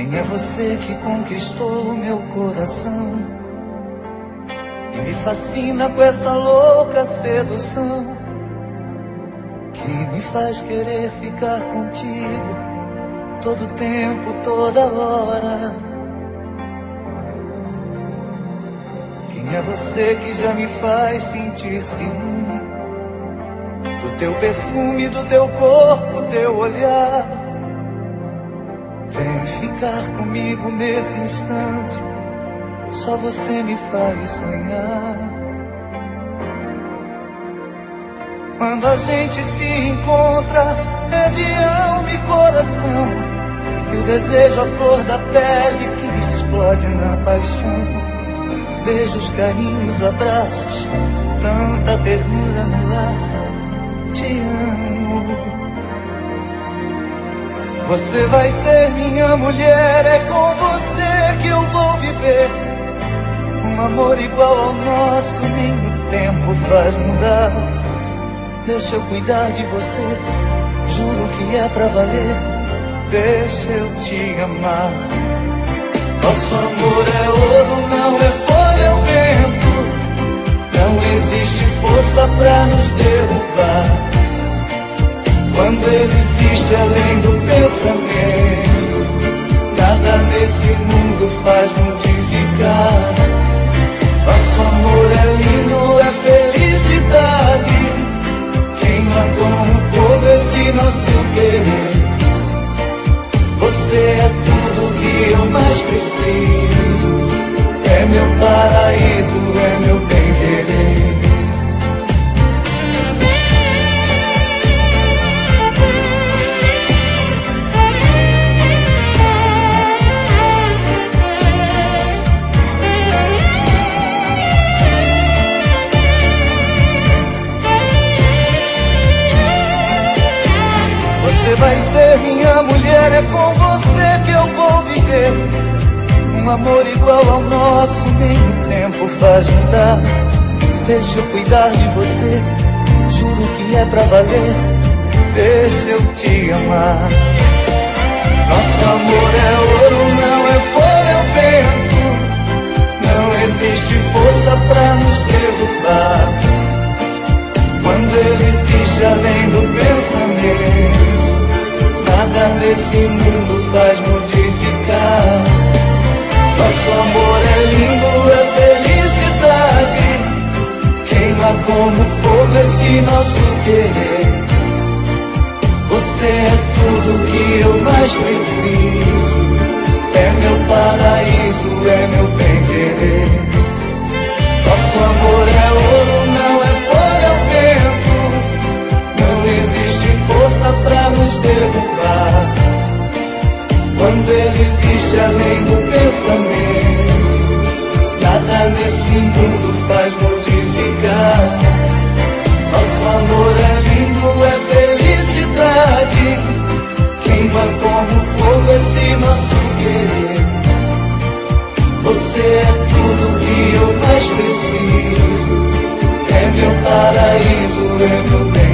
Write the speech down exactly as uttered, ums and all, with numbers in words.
Quem é você que conquistou o meu coração e me fascina com essa louca sedução que me faz querer ficar contigo todo tempo, toda hora? Quem é você que já me faz sentir ciúme do teu perfume, do teu corpo, teu olhar? Vem ficar comigo nesse instante, só você me faz sonhar. Quando a gente se encontra, é de alma e coração, e o desejo à flor da pele que explode na paixão. Beijos, carinhos, abraços, tanta ternura no ar. Te amo. Você vai ser minha mulher, é com você que eu vou viver. Um amor igual ao nosso, nem o tempo faz mudar. Deixa eu cuidar de você, juro que é pra valer. Deixa eu te amar. Nosso amor é ouro, não é folha, é o vento. Não existe força pra nos derrubar. Quando ele existe além do pensamento, nada nesse mundo faz modificar. Nosso amor é lindo, é felicidade. Queima como fogo esse nosso querer. Você é tudo que eu mais preciso. É meu paraíso, é meu bem-querer. Você vai ser minha mulher, é com você que eu vou viver. Um amor igual ao nosso, nem o tempo faz mudar. Deixa eu cuidar de você, juro que é pra valer. Deixa eu te amar. Nosso amor é ouro, não é folha, é o vento. Não existe força pra nos derrubar. Quando ele existe além do pensamento, nada nesse mundo faz modificar. Nosso amor é lindo, é felicidade. Queima como fogo esse nosso querer. Você é tudo que eu mais preciso. É meu paraíso, é meu bem-querer. Nosso amor é ouro, não é folha, é o vento. Não existe força pra nos derrubar. Quando ele existe além do pensamento, nada nesse mundo faz modificar. Nosso amor é lindo, é felicidade. Queima como fogo esse nosso querer. Você é tudo que eu mais preciso. É meu paraíso, é meu bem.